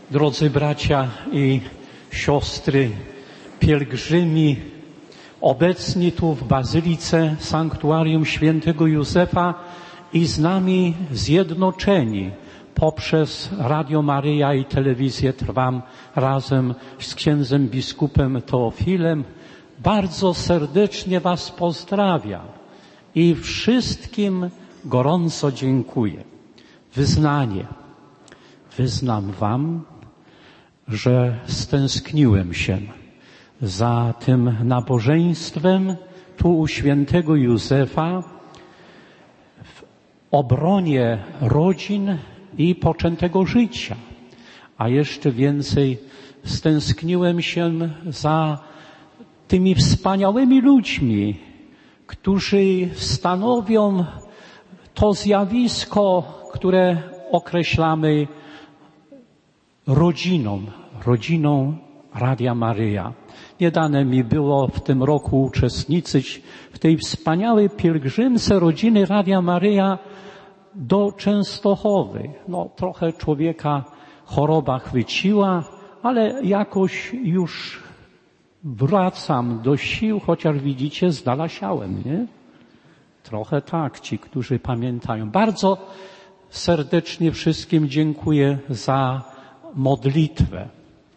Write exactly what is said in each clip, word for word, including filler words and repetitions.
Drodzy bracia i siostry, pielgrzymi obecni tu w Bazylice Sanktuarium Świętego Józefa i z nami zjednoczeni poprzez Radio Maryja i telewizję Trwam razem z księdzem biskupem Teofilem. Bardzo serdecznie Was pozdrawiam i wszystkim gorąco dziękuję. Wyznanie. Wyznam Wam, że stęskniłem się za tym nabożeństwem tu u świętego Józefa w obronie rodzin i poczętego życia. A jeszcze więcej stęskniłem się za tymi wspaniałymi ludźmi, którzy stanowią to zjawisko, które określamy rodziną, rodziną Radia Maryja. Nie dane mi było w tym roku uczestniczyć w tej wspaniałej pielgrzymce rodziny Radia Maryja do Częstochowy. No, trochę człowieka choroba chwyciła, ale jakoś już wracam do sił, chociaż widzicie, zdalasiałem, nie? Trochę tak, ci, którzy pamiętają. Bardzo serdecznie wszystkim dziękuję za modlitwę.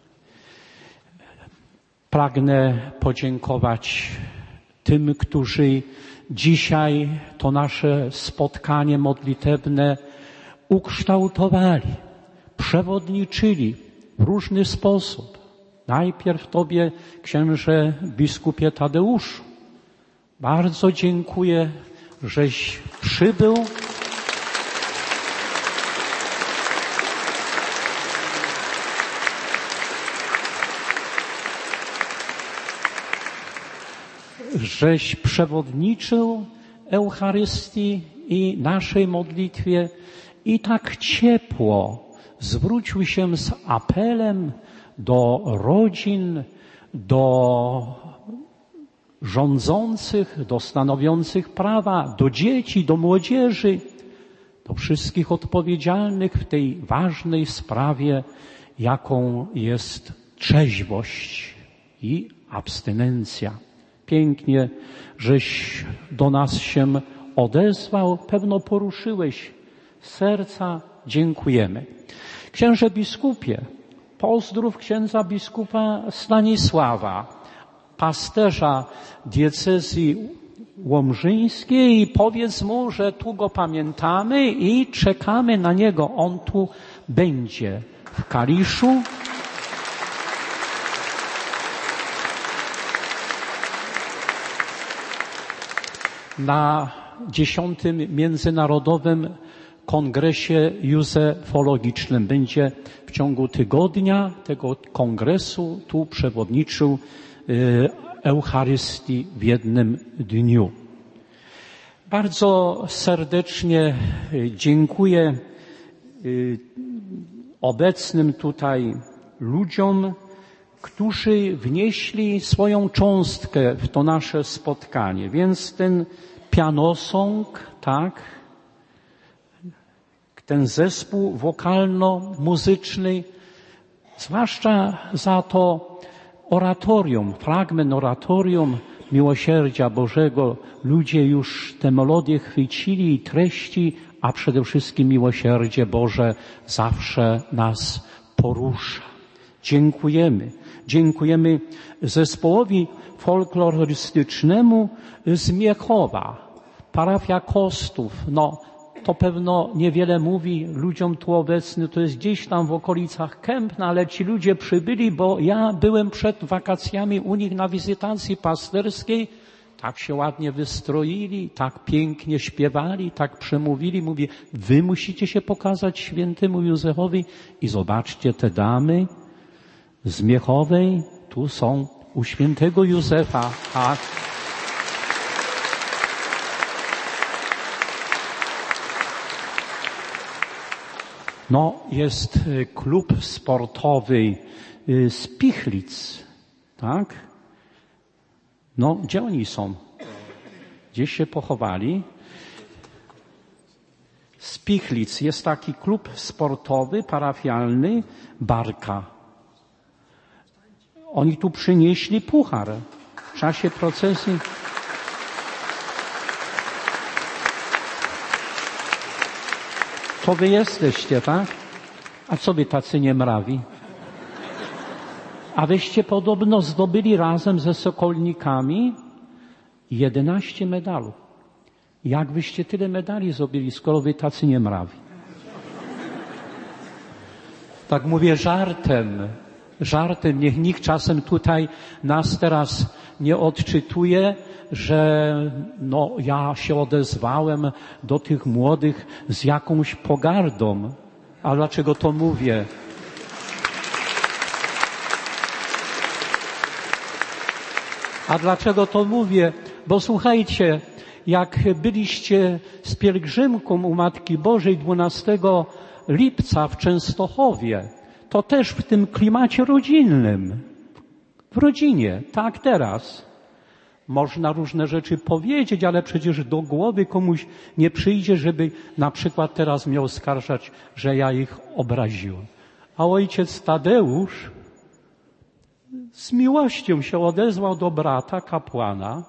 Pragnę podziękować tym, którzy dzisiaj to nasze spotkanie modlitewne ukształtowali, przewodniczyli w różny sposób. Najpierw Tobie, księże biskupie Tadeuszu, bardzo dziękuję, żeś przybył. Żeś przewodniczył Eucharystii i naszej modlitwie i tak ciepło zwrócił się z apelem do rodzin, do rządzących, do stanowiących prawa, do dzieci, do młodzieży, do wszystkich odpowiedzialnych w tej ważnej sprawie, jaką jest trzeźwość i abstynencja. Pięknie, żeś do nas się odezwał, pewno poruszyłeś serca, dziękujemy. Księże biskupie, pozdrów księdza biskupa Stanisława, pasterza diecezji łomżyńskiej i powiedz mu, że tu go pamiętamy i czekamy na niego. On tu będzie w Kaliszu. Na dziesiątym Międzynarodowym Kongresie Józefologicznym. Będzie w ciągu tygodnia tego kongresu tu przewodniczył Eucharystii w jednym dniu. Bardzo serdecznie dziękuję obecnym tutaj ludziom, którzy wnieśli swoją cząstkę w to nasze spotkanie. Więc ten pianosong, tak, ten zespół wokalno-muzyczny, zwłaszcza za to oratorium, fragment oratorium Miłosierdzia Bożego, ludzie już te melodie chwycili i treści, a przede wszystkim Miłosierdzie Boże zawsze nas porusza. Dziękujemy. Dziękujemy zespołowi folklorystycznemu z Miechowa, parafia Kostów. No, to pewno niewiele mówi ludziom tu obecnym, to jest gdzieś tam w okolicach Kępna, ale ci ludzie przybyli, bo ja byłem przed wakacjami u nich na wizytacji pasterskiej. Tak się ładnie wystroili, tak pięknie śpiewali, tak przemówili. Mówię, wy musicie się pokazać świętemu Józefowi i zobaczcie te damy z Miechowej, tu są u świętego Józefa, tak. No, jest klub sportowy z Pichlic, tak? No, gdzie oni są? Gdzieś się pochowali. z Pichlic. Jest taki klub sportowy, parafialny, Barka. Oni tu przynieśli puchar w czasie procesji. To wy jesteście, tak? A co wy tacy niemrawi? A wyście podobno zdobyli razem ze Sokolnikami jedenaście medalów. Jak wyście tyle medali zdobyli, skoro wy tacy niemrawi? Tak mówię żartem, żartem. Niech nikt czasem tutaj nas teraz nie odczytuje, że no ja się odezwałem do tych młodych z jakąś pogardą. A dlaczego to mówię? A dlaczego to mówię? Bo słuchajcie, jak byliście z pielgrzymką u Matki Bożej dwunastego lipca w Częstochowie, to też w tym klimacie rodzinnym, w rodzinie, tak teraz. Można różne rzeczy powiedzieć, ale przecież do głowy komuś nie przyjdzie, żeby na przykład teraz mnie oskarżać, że ja ich obraziłem. A ojciec Tadeusz z miłością się odezwał do brata kapłana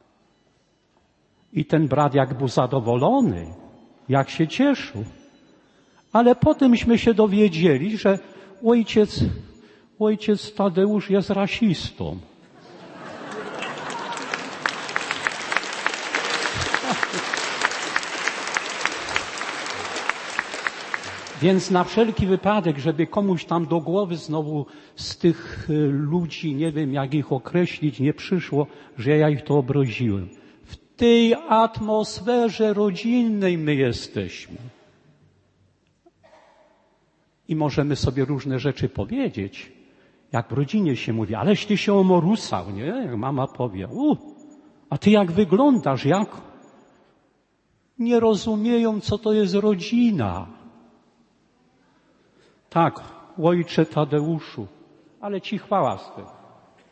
i ten brat jak był zadowolony, jak się cieszył. Ale potemśmy się dowiedzieli, że ojciec, ojciec Tadeusz jest rasistą. Więc na wszelki wypadek, żeby komuś tam do głowy znowu z tych ludzi, nie wiem jak ich określić, nie przyszło, że ja ich to obraziłem. W tej atmosferze rodzinnej my jesteśmy. I możemy sobie różne rzeczy powiedzieć. Jak w rodzinie się mówi, aleś ty się omorusał, nie? Jak mama powie, u, a ty jak wyglądasz, jak? Nie rozumieją, co to jest rodzina. Tak, ojcze Tadeuszu, ale ci chwała z tego.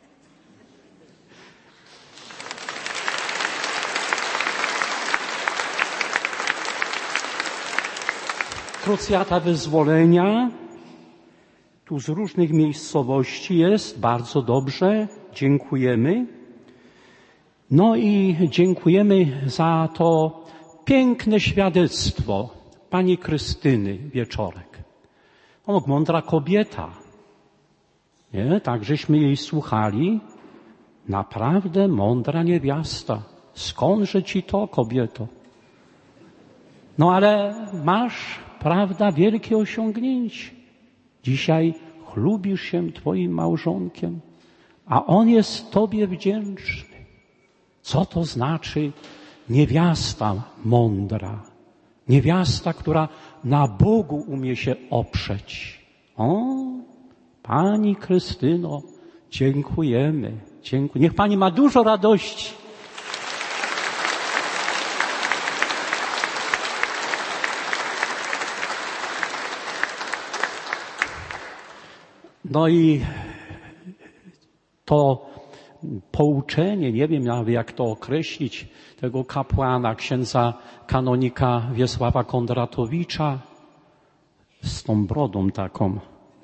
Krucjata wyzwolenia tu z różnych miejscowości jest, bardzo dobrze, dziękujemy. No i dziękujemy za to piękne świadectwo pani Krystyny Wieczorek. O, mądra kobieta. Nie? Tak żeśmy jej słuchali. Naprawdę mądra niewiasta. Skądże ci to, kobieto? No ale masz, prawda, wielkie osiągnięcie. Dzisiaj chlubisz się twoim małżonkiem, a on jest tobie wdzięczny. Co to znaczy niewiasta mądra? Niewiasta, która na Bogu umie się oprzeć. O, pani Krystyno, dziękujemy. Dziękuję. Niech pani ma dużo radości. No i to pouczenie, nie wiem nawet jak to określić, tego kapłana, księdza kanonika Wiesława Kondratowicza z tą brodą taką.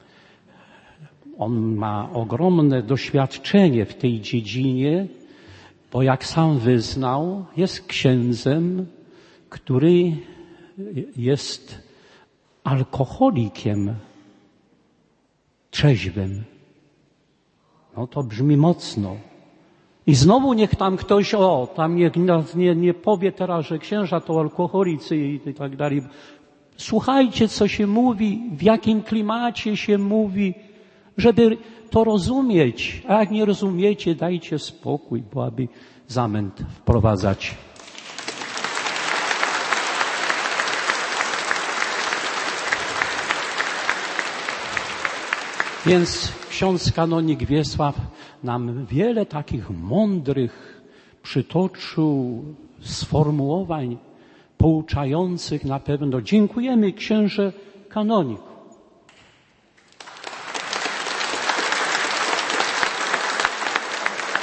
On ma ogromne doświadczenie w tej dziedzinie, bo jak sam wyznał, jest księdzem, który jest alkoholikiem trzeźwym. No to brzmi mocno. I znowu niech tam ktoś, o, tam niech nie, nie powie teraz, że księża to alkoholicy i, i tak dalej. Słuchajcie, co się mówi, w jakim klimacie się mówi, żeby to rozumieć. A jak nie rozumiecie, dajcie spokój, bo aby zamęt wprowadzać. Więc ksiądz kanonik Wiesław nam wiele takich mądrych przytoczył sformułowań pouczających na pewno. Dziękujemy księże kanoniku.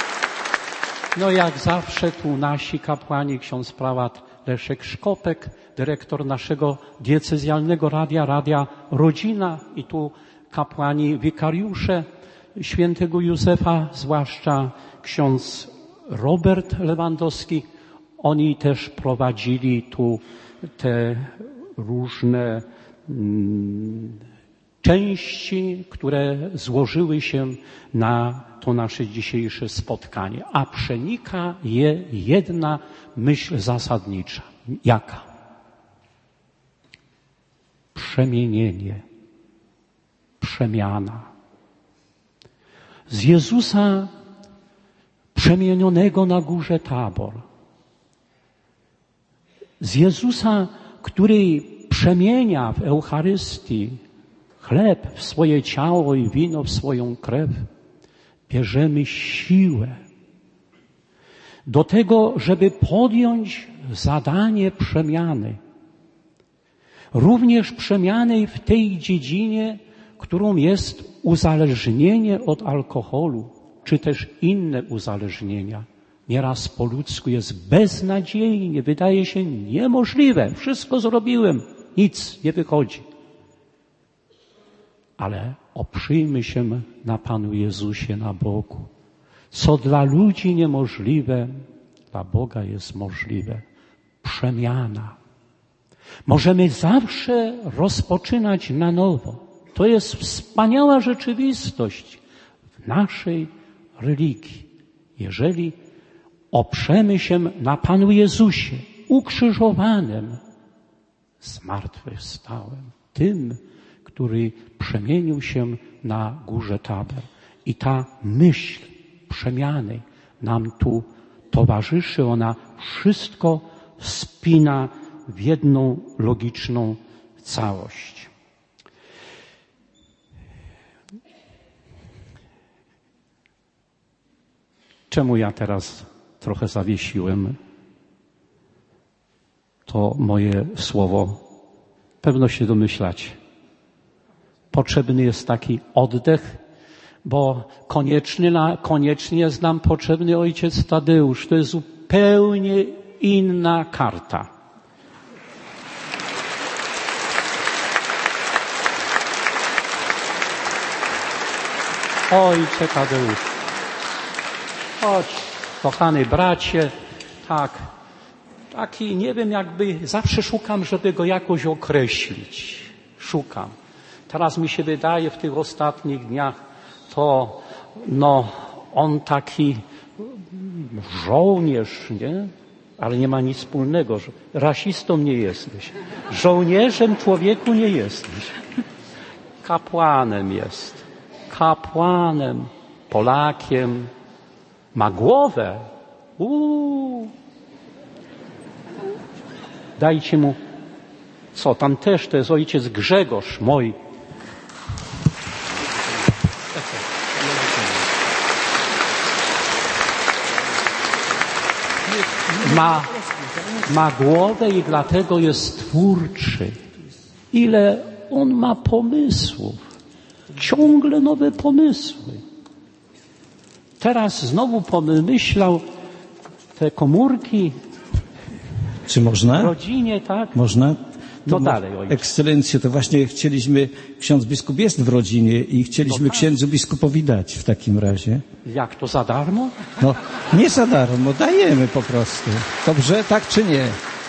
No jak zawsze tu nasi kapłani, ksiądz prałat Leszek Szkopek dyrektor naszego diecezjalnego radia, Radia Rodzina i tu kapłani wikariusze świętego Józefa, zwłaszcza ksiądz Robert Lewandowski. Oni też prowadzili tu te różne mm, części, które złożyły się na to nasze dzisiejsze spotkanie. A przenika je jedna myśl zasadnicza. Jaka? Przemienienie. Przemiana. Z Jezusa przemienionego na górze Tabor. Z Jezusa, który przemienia w Eucharystii chleb w swoje ciało i wino w swoją krew, bierzemy siłę do tego, żeby podjąć zadanie przemiany. Również przemiany w tej dziedzinie, którą jest uzależnienie od alkoholu, czy też inne uzależnienia. Nieraz po ludzku jest beznadziejnie, wydaje się niemożliwe. Wszystko zrobiłem, nic nie wychodzi. Ale oprzyjmy się na Panu Jezusie, na Bogu. Co dla ludzi niemożliwe, dla Boga jest możliwe. Przemiana. Możemy zawsze rozpoczynać na nowo. To jest wspaniała rzeczywistość w naszej religii. Jeżeli oprzemy się na Panu Jezusie, ukrzyżowanym, zmartwychwstałym, tym, który przemienił się na górze Tabor. I ta myśl przemiany nam tu towarzyszy. Ona wszystko spina w jedną logiczną całość. Czemu ja teraz trochę zawiesiłem to moje słowo? Pewno się domyślacie. Potrzebny jest taki oddech, bo koniecznie, koniecznie jest nam potrzebny ojciec Tadeusz. To jest zupełnie inna karta. Ojcze Tadeusz, chodź, kochany bracie, tak, taki, nie wiem, jakby, zawsze szukam, żeby go jakoś określić. Szukam. Teraz mi się wydaje, w tych ostatnich dniach, to, no, on taki żołnierz, nie? Ale nie ma nic wspólnego. Rasistą nie jesteś. Żołnierzem człowieku nie jesteś. Kapłanem jest. Kapłanem, Polakiem. Ma głowę. Uuu. Dajcie mu, co, tam też to jest ojciec Grzegorz, mój. Ma, ma głowę i dlatego jest twórczy. Ile on ma pomysłów. Ciągle nowe pomysły. Teraz znowu pomyślał te komórki. Czy można? W rodzinie, tak? Można? No dalej, ojcze. Ekscelencjo, to właśnie chcieliśmy, ksiądz biskup jest w rodzinie i chcieliśmy No tak. księdzu biskupowi dać w takim razie. Jak to, za darmo? No, nie za darmo, dajemy po prostu. Dobrze, tak czy nie?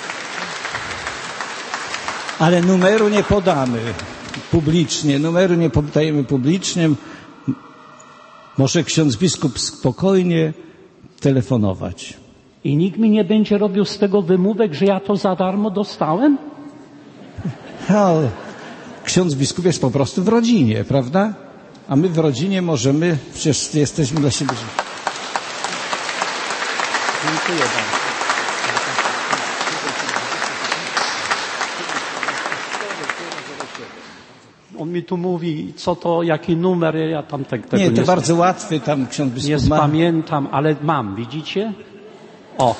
Ale numeru nie podamy publicznie, numeru nie podajemy publicznie. Może ksiądz biskup spokojnie telefonować. I nikt mi nie będzie robił z tego wymówek, że ja to za darmo dostałem? No, ksiądz biskup jest po prostu w rodzinie, prawda? A my w rodzinie możemy, przecież jesteśmy dla siebie. Dziękuję bardzo. On mi tu mówi, co to, jaki numer, ja tam te, tego nie, nie to bardzo łatwy, tam ksiądz biskup nie ma. pamiętam, ale mam, widzicie? O.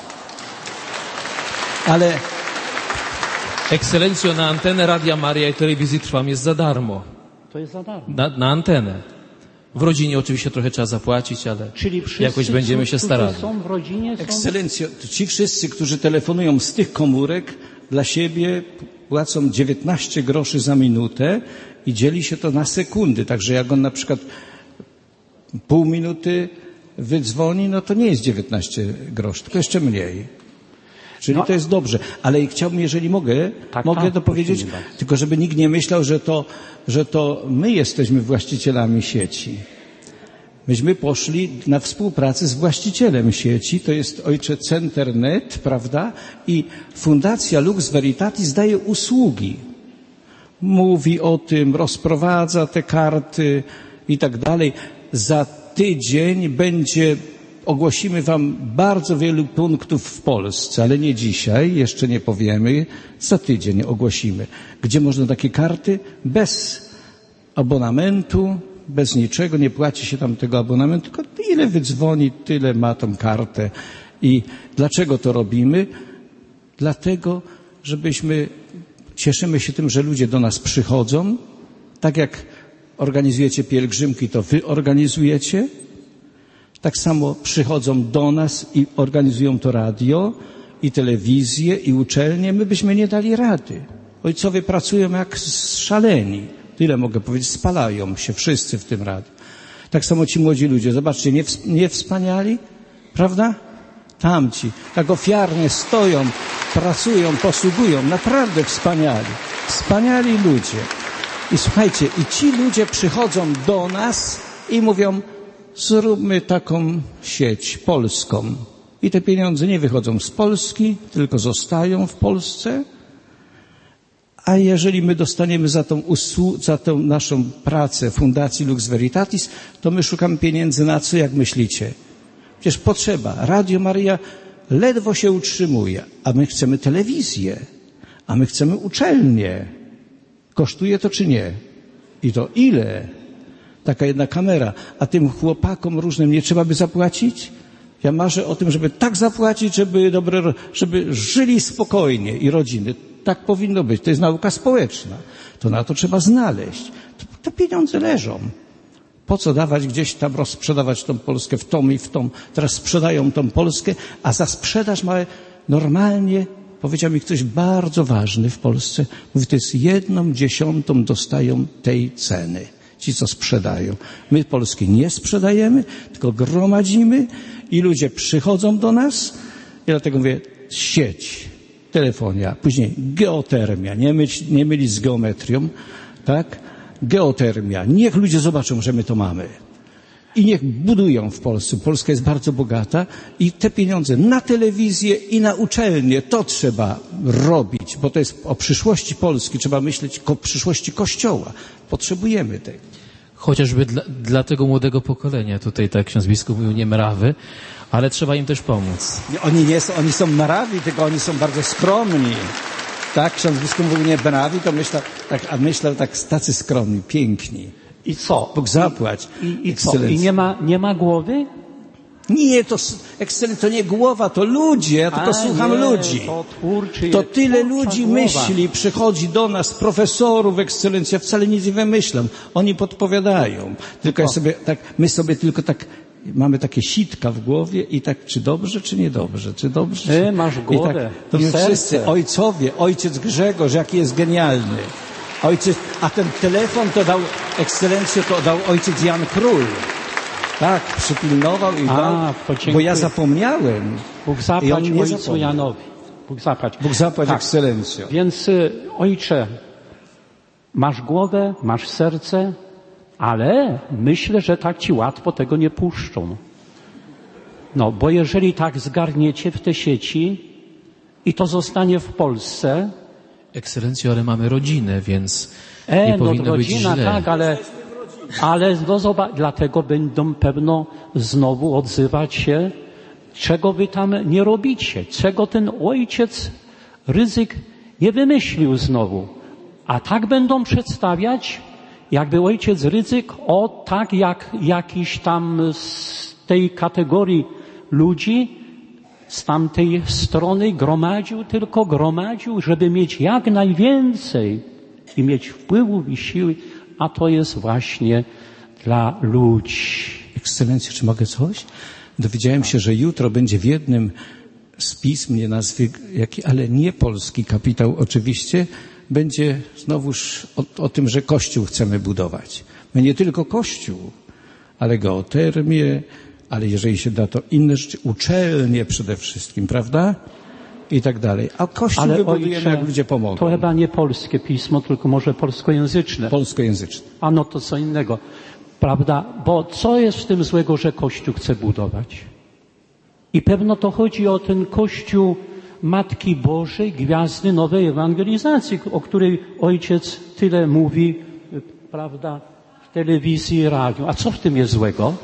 Ale Ekscelencjo, na antenę Radia Maria i Telewizji Trwam jest za darmo. To jest za darmo. Na, na antenę. W rodzinie oczywiście trochę trzeba zapłacić, ale Czyli wszyscy, jakoś będziemy się którzy starali. są w rodzinie, są... ekscelencjo, ci wszyscy, którzy telefonują z tych komórek, dla siebie płacą dziewiętnaście groszy za minutę i dzieli się to na sekundy. Także jak on na przykład pół minuty wydzwoni, no to nie jest dziewiętnaście groszy, tylko jeszcze mniej. Czyli no, to jest dobrze. Ale chciałbym, jeżeli mogę, tak, mogę tak, to powiedzieć, tylko żeby nikt nie myślał, że to, że to my jesteśmy właścicielami sieci. Myśmy poszli na współpracę z właścicielem sieci, to jest ojcze Centernet, prawda? I Fundacja Lux Veritatis daje usługi. Mówi o tym, rozprowadza te karty i tak dalej. Za tydzień będzie, ogłosimy wam bardzo wielu punktów w Polsce, ale nie dzisiaj, jeszcze nie powiemy. Za tydzień ogłosimy, gdzie można takie karty bez abonamentu, bez niczego, nie płaci się tam tego abonamentu, tylko ile wydzwoni, tyle ma tą kartę. I dlaczego to robimy? Dlatego, żebyśmy, cieszymy się tym, że ludzie do nas przychodzą, tak jak organizujecie pielgrzymki, to wy organizujecie, tak samo przychodzą do nas i organizują to radio, i telewizję, i uczelnie. My byśmy nie dali rady. Ojcowie pracują jak szaleni. Tyle mogę powiedzieć, spalają się wszyscy w tym radiu. Tak samo ci młodzi ludzie, zobaczcie, nie, nie wspaniali, prawda? Tamci, tak ofiarnie stoją, pracują, posługują, naprawdę wspaniali. Wspaniali ludzie. I słuchajcie, i ci ludzie przychodzą do nas i mówią, zróbmy taką sieć polską. I te pieniądze nie wychodzą z Polski, tylko zostają w Polsce. A jeżeli my dostaniemy za tą, usłu- za tą naszą pracę Fundacji Lux Veritatis, to my szukamy pieniędzy na co, jak myślicie? Przecież potrzeba. Radio Maryja ledwo się utrzymuje, a my chcemy telewizję, a my chcemy uczelnię. Kosztuje to czy nie? I to ile? Taka jedna kamera. A tym chłopakom różnym nie trzeba by zapłacić? Ja marzę o tym, żeby tak zapłacić, żeby dobre, żeby żyli spokojnie i rodziny. Tak powinno być. To jest nauka społeczna. To na to trzeba znaleźć. Te pieniądze leżą. Po co dawać gdzieś tam, rozsprzedawać tą Polskę w tom i w tom. Teraz sprzedają tą Polskę, a za sprzedaż ma normalnie, powiedział mi ktoś bardzo ważny w Polsce, mówi, to jest jedną dziesiątą dostają tej ceny. Ci, co sprzedają. My Polski nie sprzedajemy, tylko gromadzimy i ludzie przychodzą do nas i dlatego mówię, sieć, telefonia, później geotermia, nie mylić, nie mylić z geometrią, tak? Geotermia. Niech ludzie zobaczą, że my to mamy. I niech budują w Polsce. Polska jest bardzo bogata i te pieniądze na telewizję i na uczelnię, to trzeba robić, bo to jest o przyszłości Polski. Trzeba myśleć o przyszłości Kościoła. Potrzebujemy tego. Chociażby dla, dla tego młodego pokolenia, tutaj tak ksiądz biskup mówił, nie mrawy, ale trzeba im też pomóc. Oni nie są, oni są mrawi, tylko oni są bardzo skromni. Tak, ksiądz biskup mówił nie mrawi, to myślał, tak, a myślał tak, tacy skromni, piękni. I co? Bóg zapłać. I, i co? I nie ma, nie ma głowy? Nie, to, ekscelencjo, to nie głowa, to ludzie, ja tylko A, słucham nie, ludzi. To, twórczy, to tyle ludzi głowa. myśli, przychodzi do nas, profesorów, ekscelencja, wcale nic nie wymyślam. Oni podpowiadają. Tylko ja sobie, tak, my sobie tylko tak, mamy takie sitka w głowie i tak, czy dobrze, czy niedobrze, czy dobrze. Ty masz głowę. I tak, to my wszyscy, ojcowie, ojciec Grzegorz, jaki jest genialny. Ojciec, a ten telefon to dał, ekscelencjo, to dał ojciec Jan Król. Tak, przypilnował i A, dał, bo ja zapomniałem. Bóg zapłać ojcu zapomniał. Janowi. Bóg zapłać. Bóg zapłać, tak. ekscelencjo. Więc ojcze, masz głowę, masz serce, ale myślę, że tak ci łatwo tego nie puszczą. No, bo jeżeli tak zgarniecie w te sieci i to zostanie w Polsce... Ekscelencjo, ale mamy rodzinę, więc e, nie powinno no, rodzina, być źle. Tak, ale... Ale no zobacz, dlatego będą pewno znowu odzywać się, czego wy tam nie robicie, czego ten ojciec Rydzyk nie wymyślił znowu. A tak będą przedstawiać, jakby ojciec Rydzyk, o tak jak jakiś tam z tej kategorii ludzi, z tamtej strony gromadził, tylko gromadził, żeby mieć jak najwięcej i mieć wpływów i siły, a to jest właśnie dla ludzi. Ekscelencjo, czy mogę coś? Dowiedziałem się, że jutro będzie w jednym z pism, nie nazwy, jaki, ale nie polski kapitał oczywiście, będzie znowuż o, o tym, że Kościół chcemy budować. My nie tylko Kościół, ale geotermię, ale jeżeli się da, to inne rzeczy, uczelnie przede wszystkim, prawda? I tak dalej. A Kościół ale wybudujemy, ojcze, jak ludzie pomogą. To chyba nie polskie pismo, tylko może polskojęzyczne. Polskojęzyczne. A no to co innego. Prawda? Bo co jest w tym złego, że Kościół chce budować? I pewno to chodzi o ten Kościół Matki Bożej, Gwiazdy Nowej Ewangelizacji, o której ojciec tyle mówi, prawda, w telewizji i radiu. A co w tym jest złego?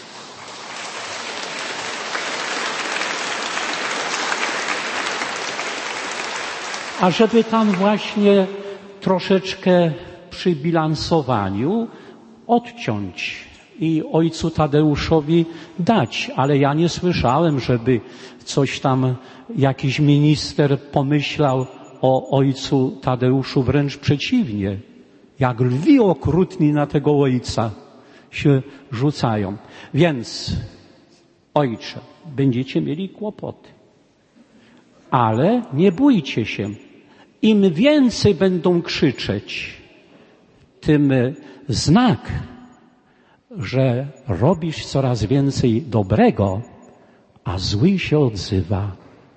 A żeby tam właśnie troszeczkę przy bilansowaniu odciąć i ojcu Tadeuszowi dać. Ale ja nie słyszałem, żeby coś tam jakiś minister pomyślał o ojcu Tadeuszu, wręcz przeciwnie. Jak lwi okrutni na tego ojca się rzucają. Więc, ojcze, będziecie mieli kłopoty. Ale nie bójcie się. Im więcej będą krzyczeć, tym znak, że robisz coraz więcej dobrego, a zły się odzywa.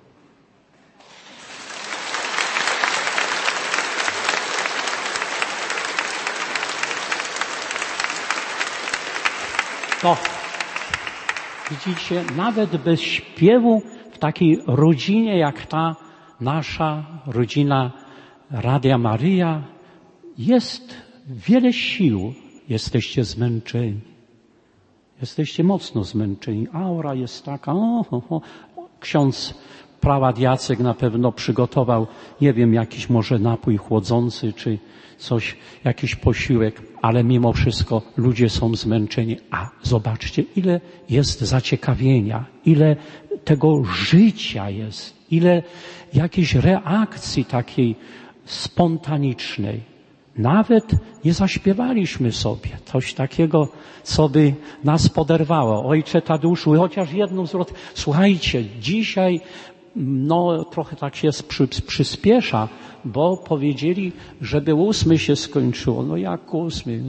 To, widzicie, nawet bez śpiewu w takiej rodzinie jak ta nasza rodzina Radia Maryja jest wiele sił. Jesteście zmęczeni. Jesteście mocno zmęczeni. Aura jest taka. O, o, o. Ksiądz prałat Jacek na pewno przygotował, nie wiem, jakiś może napój chłodzący, czy coś, jakiś posiłek, ale mimo wszystko ludzie są zmęczeni. A zobaczcie, ile jest zaciekawienia, ile tego życia jest, ile jakiejś reakcji takiej spontanicznej. Nawet nie zaśpiewaliśmy sobie coś takiego, co by nas poderwało. Ojcze Tadeuszu, chociaż jedną zwrot. Słuchajcie, dzisiaj no trochę tak się przy, przyspiesza, bo powiedzieli, żeby ósmy się skończyło. No jak ósmy?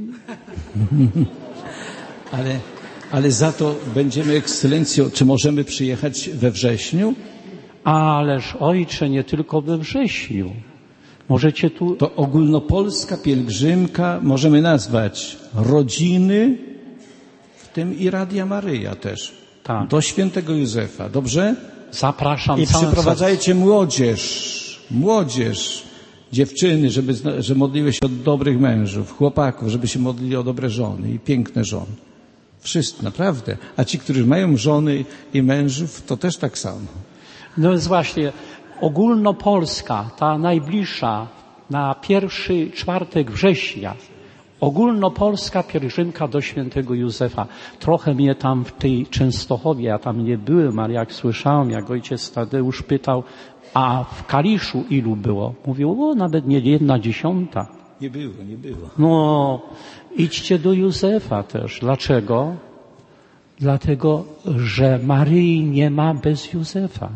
ale, ale za to będziemy, ekscelencjo, czy możemy przyjechać we wrześniu? Ależ ojcze, nie tylko we wrześniu. Możecie tu... To ogólnopolska pielgrzymka, możemy nazwać rodziny, w tym i Radia Maryja też. Tak. Do świętego Józefa, dobrze? Zapraszam. I przyprowadzajcie młodzież, młodzież, dziewczyny, żeby, że modliły się o dobrych mężów, chłopaków, żeby się modlili o dobre żony i piękne żony. Wszyscy, naprawdę. A ci, którzy mają żony i mężów, to też tak samo. No więc właśnie, ogólnopolska, ta najbliższa, na pierwszy czwartek września, ogólnopolska pielgrzymka do świętego Józefa. Trochę mnie tam w tej Częstochowie, ja tam nie byłem, ale jak słyszałem, jak ojciec Tadeusz pytał, a w Kaliszu ilu było? Mówił, o, nawet nie jedna dziesiąta. Nie było, nie było. No, idźcie do Józefa też. Dlaczego? Dlatego, że Maryi nie ma bez Józefa.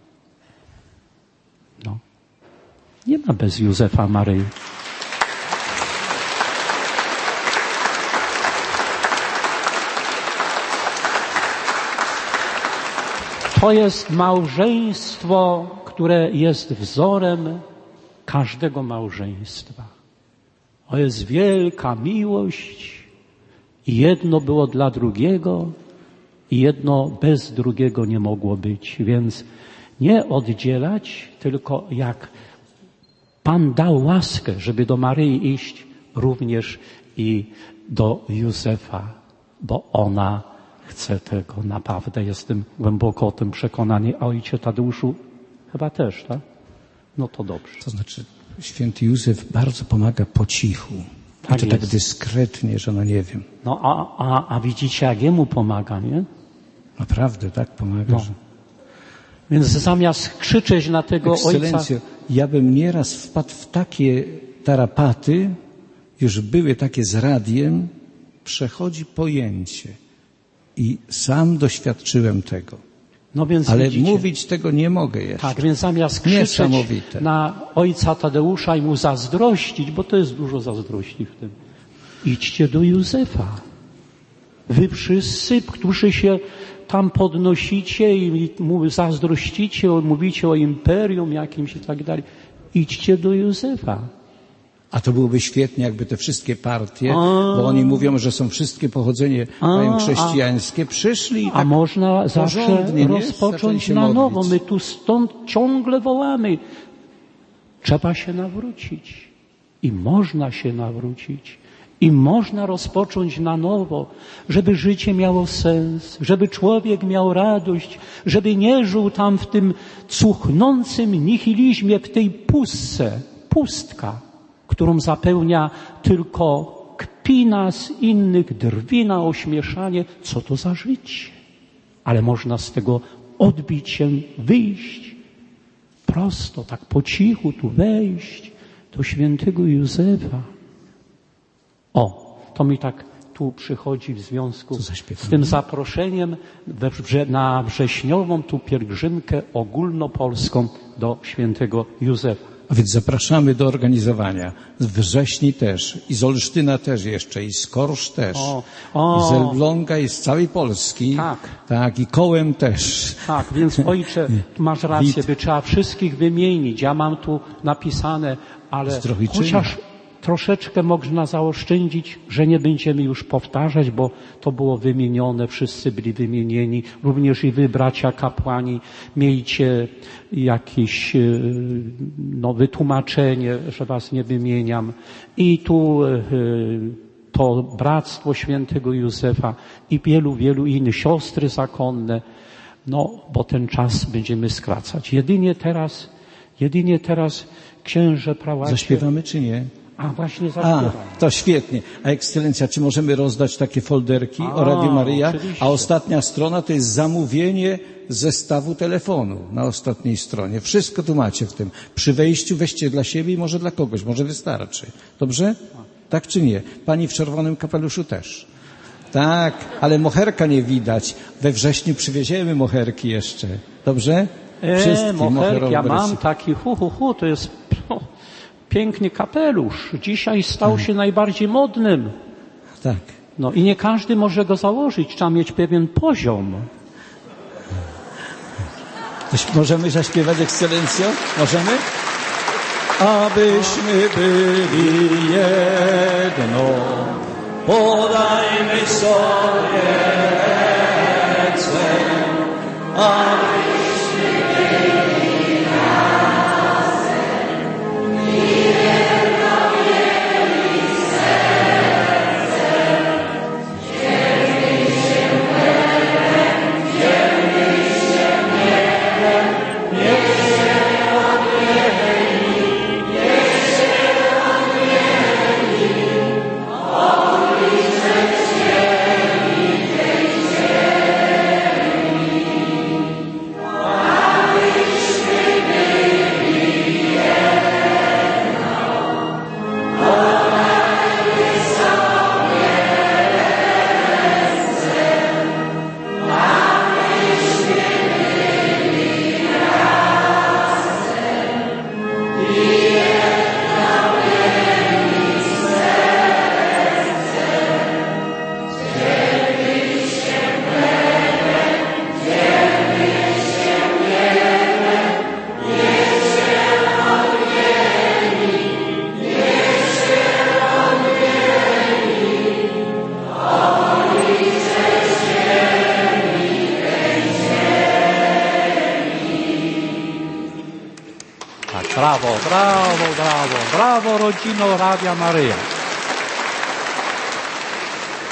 No. Nie ma bez Józefa Maryi. To jest małżeństwo, które jest wzorem każdego małżeństwa. To jest wielka miłość i jedno było dla drugiego i jedno bez drugiego nie mogło być. Więc nie oddzielać, tylko jak Pan dał łaskę, żeby do Maryi iść, również i do Józefa, bo ona chce tego. Naprawdę jestem głęboko o tym przekonany. A ojcze Tadeuszu chyba też, tak? No to dobrze. To znaczy, święty Józef bardzo pomaga po cichu. Tak I to jest. tak dyskretnie, że no nie wiem. No a, a, a widzicie, jak jemu pomaga, nie? Naprawdę, tak pomaga. No. Że... Więc zamiast krzyczeć na tego Ekscelencjo, ojca... ja bym nieraz wpadł w takie tarapaty, już były takie z radiem, przechodzi pojęcie. I sam doświadczyłem tego. No więc Ale widzicie, mówić tego nie mogę jeszcze. tak, więc zamiast krzyczeć Niesamowite. na ojca Tadeusza i mu zazdrościć, bo to jest dużo zazdrości w tym, idźcie do Józefa. Wy wszyscy, którzy się tam podnosicie i mu zazdrościcie, mówicie o imperium jakimś i tak dalej, idźcie do Józefa. A to byłoby świetnie, jakby te wszystkie partie, a, bo oni mówią, że są wszystkie pochodzenie a, mają chrześcijańskie, a, przyszli i tak A można zawsze rozpocząć na modlić. nowo. My tu stąd ciągle wołamy. Trzeba się nawrócić. I można się nawrócić. I można rozpocząć na nowo, żeby życie miało sens, żeby człowiek miał radość, żeby nie żył tam w tym cuchnącym nihilizmie, w tej pustce, pustka, którą zapełnia tylko kpina z innych, drwina, ośmieszanie. Co to za życie? Ale można z tego odbić się, wyjść, prosto, tak po cichu tu wejść do świętego Józefa. O, to mi tak tu przychodzi w związku z tym zaproszeniem we wrze- na wrześniową tu pielgrzymkę ogólnopolską do świętego Józefa. A więc zapraszamy do organizowania. Z Wrześni też, i z Olsztyna też jeszcze, i z Korsz też, O, o. i z Elbląga, i z całej Polski. Tak. Tak, i Kołem też. Tak, więc ojcze, masz rację, by trzeba wszystkich wymienić. Ja mam tu napisane, ale Zdrowiczyny. chociaż troszeczkę można zaoszczędzić, że nie będziemy już powtarzać, bo to było wymienione, wszyscy byli wymienieni, również i wy, bracia kapłani, miejcie jakieś no, wytłumaczenie, że was nie wymieniam. I tu to Bractwo Świętego Józefa i wielu, wielu innych, siostry zakonne, no, bo ten czas będziemy skracać. Jedynie teraz, jedynie teraz księże prałacie... Zaśpiewamy czy nie? A, właśnie A, zaśpiewamy. to świetnie. A ekscelencja, czy możemy rozdać takie folderki A, o Radio Maryja? oczywiście. A ostatnia strona to jest zamówienie zestawu telefonu na ostatniej stronie. Wszystko tu macie w tym. Przy wejściu weźcie dla siebie i może dla kogoś, może wystarczy. Dobrze? Tak czy nie? Pani w czerwonym kapeluszu też. Tak, ale moherka nie widać. We wrześniu przywieziemy moherki jeszcze. Dobrze? E, moherki, ja mam moherowe. taki hu, hu, hu, to jest no, piękny kapelusz. Dzisiaj stał się najbardziej modnym. Tak. No i nie każdy może go założyć. Trzeba mieć pewien poziom. Coś możemy zaśpiewać, ekscelencjo? Możemy? Abyśmy byli jedno, podajmy sobie ręce, abyśmy byli razem i jedno mieli serce, dzielmy się chlebem, dzielmy się miechem, niech się odmieni, niech się odmieni, obliczek ziemi, tej ziemi, abyśmy byli jedno, podajmy sobie ręce, abyśmy byli razem i jedno mieli serce, dzielmy się chlebem, dzielmy się miechem, niech się odmieni, niech się odmieni, oblicze ziemi, tej ziemi. Tak, brawo, brawo, brawo, brawo rodzino Radia Maryja.